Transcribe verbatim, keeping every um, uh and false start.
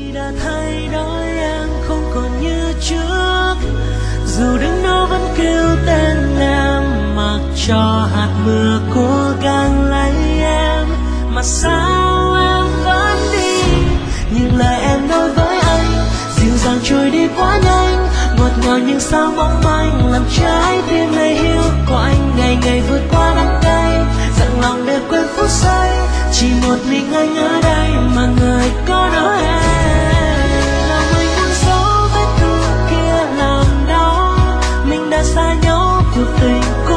đã thay đổi, em không còn như trước. Dù đứng đó vẫn kêu tên em, mặc cho hạt mưa cố gắng lấy em, mà sao em vẫn đi. Những lời em nói với anh dịu dàng trôi đi quá nhanh, ngọt ngào nhưng sao mong manh, làm trái tim này hiu quạnh. Ngày ngày vượt qua đắng cay, dặn lòng để quên phút giây, chỉ một mình anh ở đây mà người có đó em. Là mình muốn giấu vết thương kia làm đau, mình đã xa nhau cuộc tình